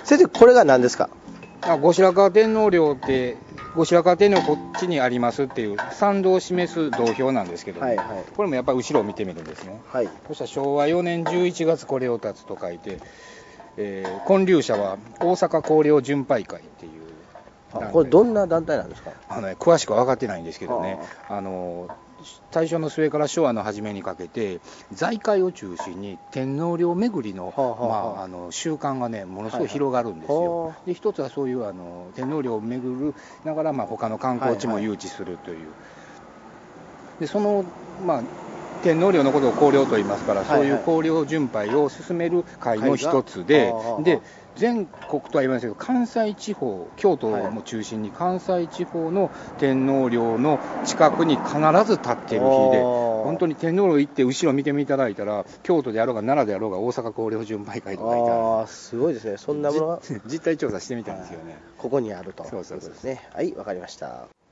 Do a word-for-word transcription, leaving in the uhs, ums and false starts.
先生、これが何ですか？ あ、後白河天皇陵って、後白河天皇こっちにありますっていう参道を示す道標なんですけど、ね、はいはい、これもやっぱり後ろを見てみるんですね。はい、そしたらしょうわよねんじゅういちがつこれを立つと書いて、えー、建立者は大阪光陵巡拝会っていう。 あ、これどんな団体なんですか？ あの、ね、詳しくは分かってないんですけどね、あの大正の末から昭和の初めにかけて財界を中心に天皇陵巡りの、はあはあ、まあ、あの習慣がねものすごい広がるんですよ。はいはい、で一つはそういうあの天皇陵を巡るながら、まあ、他の観光地も誘致するという、はいはい、でその、まあ、天皇陵のことを光陵と言いますから、はいはい、そういう光陵巡拝を進める会の一つで、はい、で全国とは言いませんけど関西地方、京都も中心に関西地方の天皇陵の近くに必ず立っている日で、本当に天皇陵行って後ろ見てみいただいたら、京都であろうが奈良であろうが大阪光陵巡拝会とかいたら、 あ、すごいですね。そんなものが実態調査してみたんですよね。 ここにあると。 そうそうそうですね。はい、わかりました。